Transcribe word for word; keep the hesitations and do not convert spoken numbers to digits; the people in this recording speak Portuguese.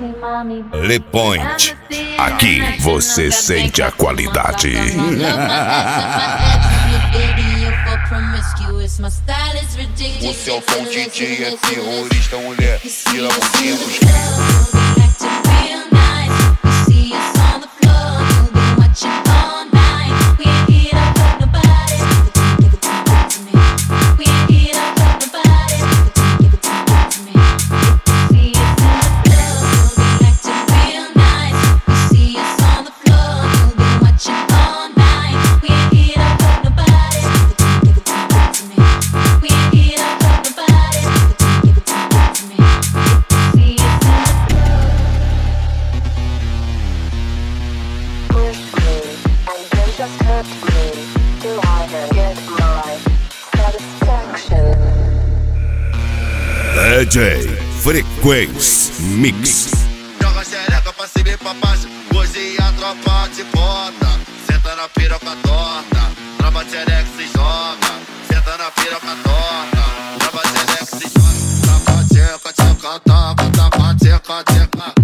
Le Point. Aqui você sente a qualidade. O seu som D J é terrorista, mulher. Tira a boquinha dos... D J Frequência Mix. Joga xereca pra cima e pra baixo, hoje a tropa te bota. Senta na piroca torta, tropa xereca se joga. Senta na piroca torta, tropa xereca se joga. Taca, tcheca, tcheca, taca, taca, tcheca, tcheca.